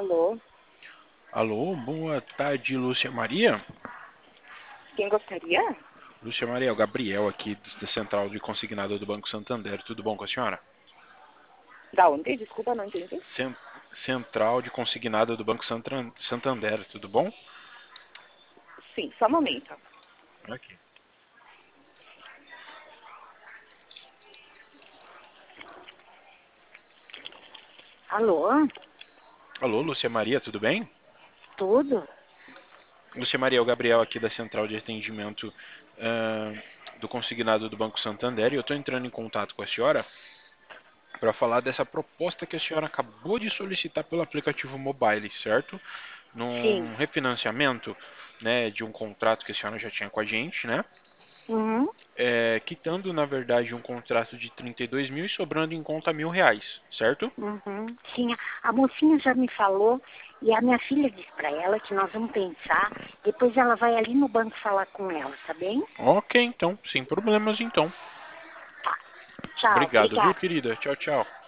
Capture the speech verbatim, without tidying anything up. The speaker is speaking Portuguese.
Alô? Alô, boa tarde, Lúcia Maria. Quem gostaria? Lúcia Maria, é o Gabriel aqui da Central de Consignado do Banco Santander. Tudo bom com a senhora? Da onde? Desculpa, não entendi. Cen- Central de Consignado do Banco Santran- Santander, tudo bom? Sim, só um momento. Aqui. Alô? Alô, Lúcia Maria, tudo bem? Tudo? Lúcia Maria, é o Gabriel aqui da Central de Atendimento ah, do Consignado do Banco Santander e eu estou entrando em contato com a senhora para falar dessa proposta que a senhora acabou de solicitar pelo aplicativo mobile, certo? Sim. Num refinanciamento, né, de um contrato que a senhora já tinha com a gente, né? Uhum. É, quitando, na verdade, um contrato de trinta e dois mil e sobrando em conta mil reais, certo? Uhum. Sim, a mocinha já me falou e a minha filha disse pra ela que nós vamos pensar, depois ela vai ali no banco falar com ela, tá bem? Ok, então, sem problemas, então. Tá. Tchau, Obrigado, viu, obrigada. querida? Tchau, tchau.